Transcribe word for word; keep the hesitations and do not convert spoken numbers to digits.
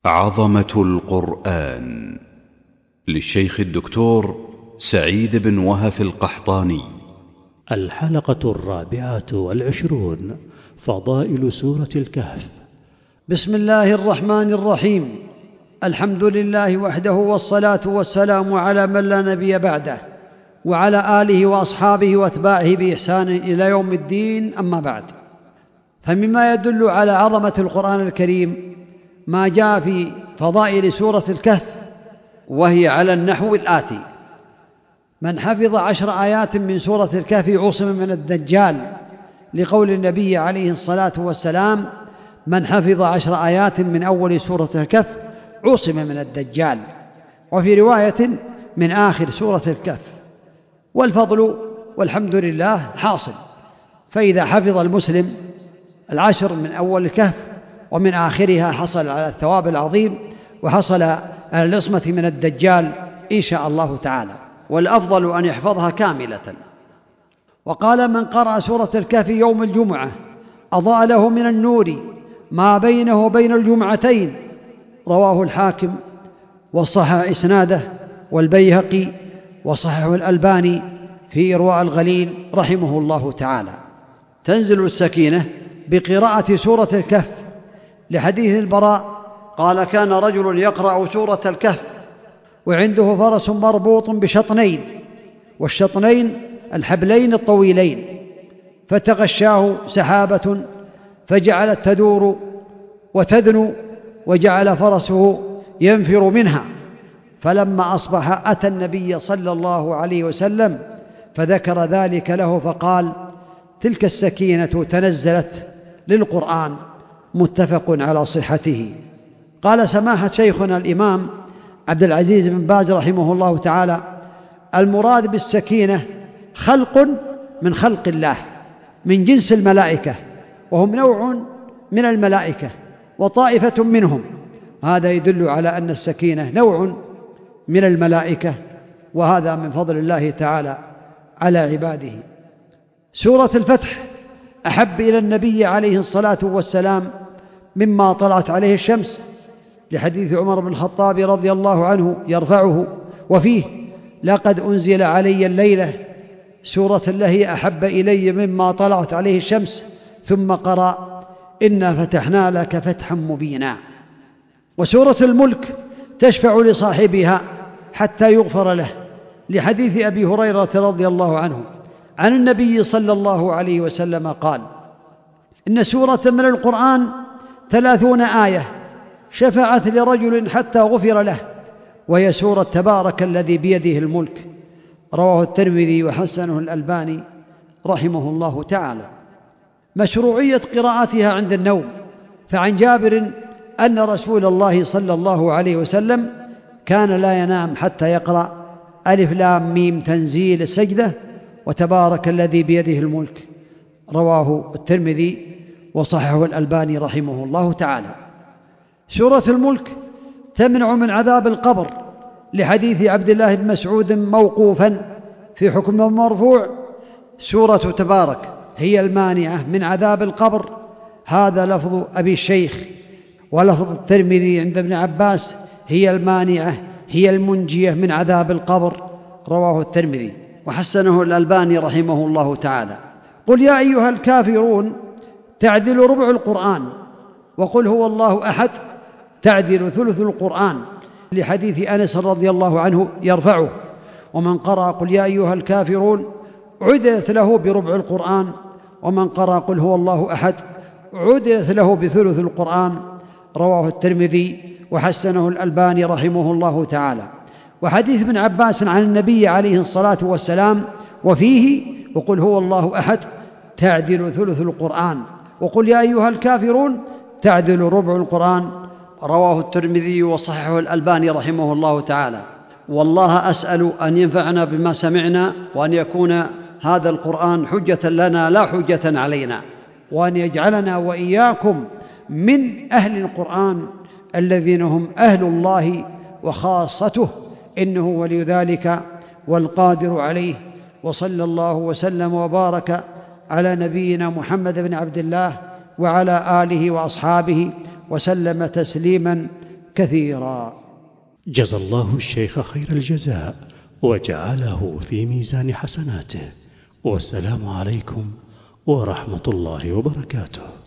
عظمة القرآن للشيخ الدكتور سعيد بن وهف القحطاني. الحلقة الرابعة والعشرون. فضائل سورة الكهف. بسم الله الرحمن الرحيم. الحمد لله وحده، والصلاة والسلام على من لا نبي بعده، وعلى آله وأصحابه وأتباعه بإحسان إلى يوم الدين. أما بعد، فمما يدل على عظمة القرآن الكريم ما جاء في فضائل سورة الكهف، وهي على النحو الآتي: من حفظ عشر آيات من سورة الكهف عصم من الدجال، لقول النبي عليه الصلاة والسلام: من حفظ عشر آيات من أول سورة الكهف عصم من الدجال. وفي رواية: من آخر سورة الكهف. والفضل والحمد لله حاصل، فإذا حفظ المسلم العشر من أول الكهف ومن آخرها حصل على الثواب العظيم، وحصل على العصمة من الدجال إن شاء الله تعالى. والأفضل أن يحفظها كاملة. وقال: من قرأ سورة الكهف يوم الجمعة أضاء له من النور ما بينه وبين الجمعتين. رواه الحاكم وصحح إسناده، والبيهقي وصححه الألباني في إرواء الغليل رحمه الله تعالى. تنزل السكينة بقراءة سورة الكهف، لحديث البراء قال: كان رجل يقرأ سورة الكهف وعنده فرس مربوط بشطنين، والشطنين الحبلين الطويلين، فتغشاه سحابة فجعلت تدور وتدنو، وجعل فرسه ينفر منها. فلما أصبح أتى النبي صلى الله عليه وسلم فذكر ذلك له، فقال: تلك السكينة تنزلت للقرآن، متفق على صحته. قال سماحة شيخنا الإمام عبد العزيز بن باز رحمه الله تعالى: المراد بالسكينة خلق من خلق الله من جنس الملائكة، وهم نوع من الملائكة وطائفة منهم. هذا يدل على أن السكينة نوع من الملائكة، وهذا من فضل الله تعالى على عباده. سورة الفتح أحب إلى النبي عليه الصلاة والسلام مما طلعت عليه الشمس، لحديث عمر بن الخطاب رضي الله عنه يرفعه وفيه: لقد أنزل علي الليلة سورة الله أحب إلي مما طلعت عليه الشمس، ثم قرأ: إنا فتحنا لك فتحا مبينا. وسورة الملك تشفع لصاحبها حتى يغفر له، لحديث أبي هريرة رضي الله عنه عن النبي صلى الله عليه وسلم قال: إن سورة من القرآن ثلاثون آية شفعت لرجل حتى غفر له، وهي سورة تبارك الذي بيده الملك. رواه الترمذي وحسنه الألباني رحمه الله تعالى. مشروعية قراءتها عند النوم، فعن جابر أن رسول الله صلى الله عليه وسلم كان لا ينام حتى يقرأ ألف لام ميم تنزيل السجدة وتبارك الذي بيده الملك. رواه الترمذي وصححه الألباني رحمه الله تعالى. سورة الملك تمنع من عذاب القبر، لحديث عبد الله بن مسعود موقوفا في حكم مرفوع: سورة تبارك هي المانعة من عذاب القبر. هذا لفظ أبي الشيخ، ولفظ الترمذي عند ابن عباس: هي المانعة هي المنجية من عذاب القبر. رواه الترمذي وحسنه الألباني رحمه الله تعالى. قل يا أيها الكافرون تعدل ربع القرآن، وقل هو الله أحد تعدل ثلث القرآن، لحديث أنس رضي الله عنه يرفعه: ومن قرأ قل يا أيها الكافرون عدلت له بربع القرآن، ومن قرأ قل هو الله أحد عدلت له بثلث القرآن. رواه الترمذي وحسنه الألباني رحمه الله تعالى. وحديث ابن عباس عن النبي عليه الصلاة والسلام وفيه: وقل هو الله أحد تعدل ثلث القرآن، وقل يا أيها الكافرون تعدل ربع القرآن. رواه الترمذي وصححه الألباني رحمه الله تعالى. والله أسأل أن ينفعنا بما سمعنا، وأن يكون هذا القرآن حجة لنا لا حجة علينا، وأن يجعلنا وإياكم من أهل القرآن الذين هم أهل الله وخاصته، إنه ولي ذلك والقادر عليه. وصلى الله وسلم وبارك على نبينا محمد بن عبد الله وعلى آله وأصحابه وسلم تسليما كثيرا. جزى الله الشيخ خير الجزاء وجعله في ميزان حسناته، والسلام عليكم ورحمة الله وبركاته.